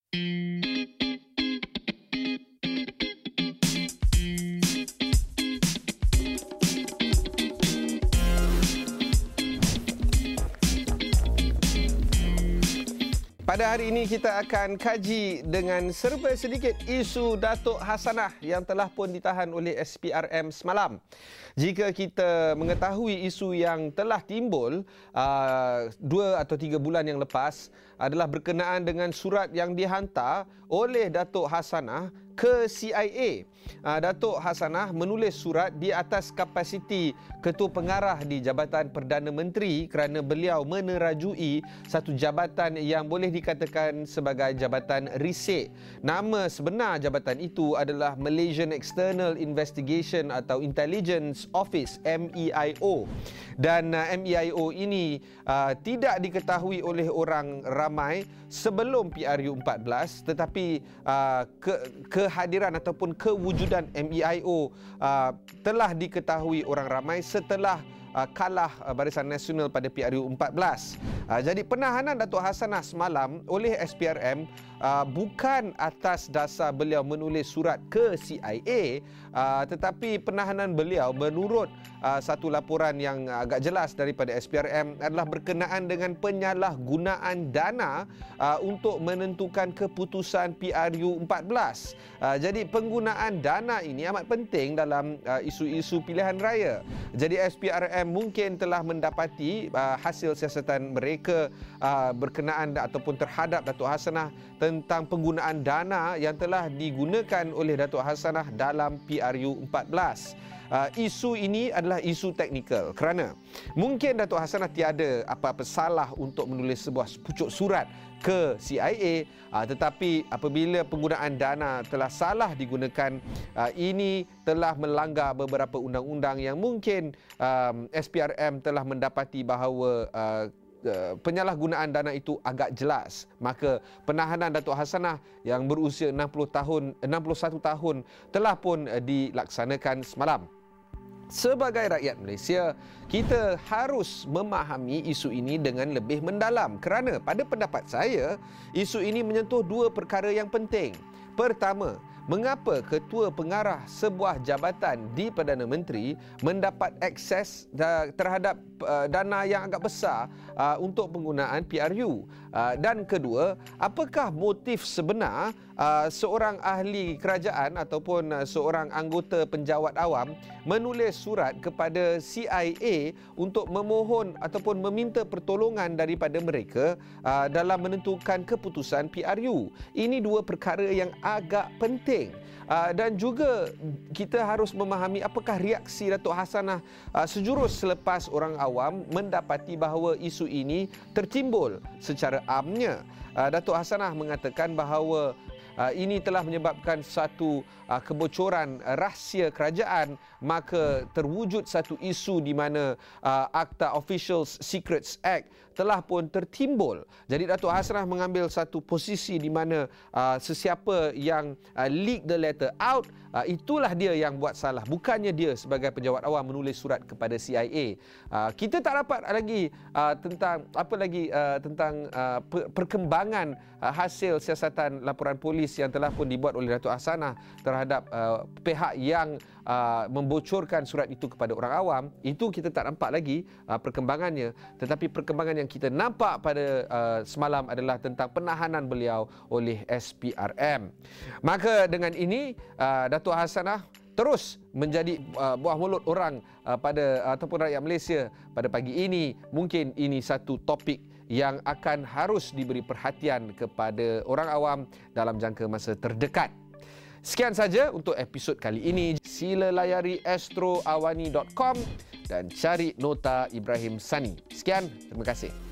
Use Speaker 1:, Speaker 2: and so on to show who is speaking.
Speaker 1: Pada hari ini kita akan kaji dengan serba sedikit isu Datuk Hassanah yang telah pun ditahan oleh SPRM semalam. Jika kita mengetahui isu yang telah timbul 2 atau 3 bulan yang lepas adalah berkenaan dengan surat yang dihantar oleh Datuk Hassanah ke CIA. Datuk Hassanah menulis surat di atas kapasiti Ketua Pengarah di Jabatan Perdana Menteri kerana beliau menerajui satu jabatan yang boleh dikatakan sebagai jabatan risik. Nama sebenar jabatan itu adalah Malaysian External Investigation atau Intelligence Office, MEIO. Dan MEIO ini tidak diketahui oleh orang ramai sebelum PRU 14, tetapi kehadiran ataupun kewujudan MEIO telah diketahui orang ramai setelah kalah Barisan Nasional pada PRU 14. Jadi penahanan Datuk Hassanah semalam oleh SPRM bukan atas dasar beliau menulis surat ke CIA, tetapi penahanan beliau menurut satu laporan yang agak jelas daripada SPRM adalah berkenaan dengan penyalahgunaan dana untuk menentukan keputusan PRU 14. Jadi penggunaan dana ini amat penting dalam isu-isu pilihan raya. Jadi SPRM mungkin telah mendapati hasil siasatan mereka berkenaan ataupun terhadap Datuk Hassanah tentang penggunaan dana yang telah digunakan oleh Datuk Hassanah dalam PRU 14. Isu ini adalah isu teknikal kerana mungkin Datuk Hassanah tiada apa-apa salah untuk menulis sebuah pucuk surat ke CIA, tetapi apabila penggunaan dana telah salah digunakan, ini telah melanggar beberapa undang-undang yang mungkin SPRM telah mendapati bahawa penyalahgunaan dana itu agak jelas. Maka penahanan Datuk Hassanah yang berusia 61 tahun telah pun dilaksanakan semalam. Sebagai rakyat Malaysia, kita harus memahami isu ini dengan lebih mendalam kerana pada pendapat saya, isu ini menyentuh 2 perkara yang penting. Pertama, mengapa Ketua Pengarah sebuah jabatan di Perdana Menteri mendapat akses terhadap dana yang agak besar untuk penggunaan PRU? Dan kedua, apakah motif sebenar seorang ahli kerajaan ataupun seorang anggota penjawat awam menulis surat kepada CIA untuk memohon ataupun meminta pertolongan daripada mereka dalam menentukan keputusan PRU? Ini 2 perkara yang agak penting. Dan juga kita harus memahami apakah reaksi Datuk Hassanah sejurus selepas orang awam mendapati bahawa isu ini tertimbul secara amnya. Datuk Hassanah mengatakan bahawa ini telah menyebabkan satu kebocoran rahsia kerajaan, maka terwujud satu isu di mana Akta Officials Secrets Act telah pun tertimbul. Jadi Datuk Hassanah mengambil satu posisi di mana sesiapa yang leak the letter out, itulah dia yang buat salah, bukannya dia sebagai penjawat awam menulis surat kepada CIA. Kita tak dapat lagi tentang perkembangan hasil siasatan laporan polis yang telah pun dibuat oleh Datuk Hassanah terhadap pihak yang membocorkan surat itu kepada orang awam. Itu kita tak nampak lagi perkembangannya, tetapi perkembangan yang kita nampak pada semalam adalah tentang penahanan beliau oleh SPRM. Maka dengan ini Datuk Hassanah terus menjadi buah mulut orang ataupun rakyat Malaysia pada pagi ini. Mungkin ini satu topik yang akan harus diberi perhatian kepada orang awam dalam jangka masa terdekat. Sekian saja untuk episod kali ini. Sila layari astroawani.com dan cari nota Ibrahim Sani. Sekian, terima kasih.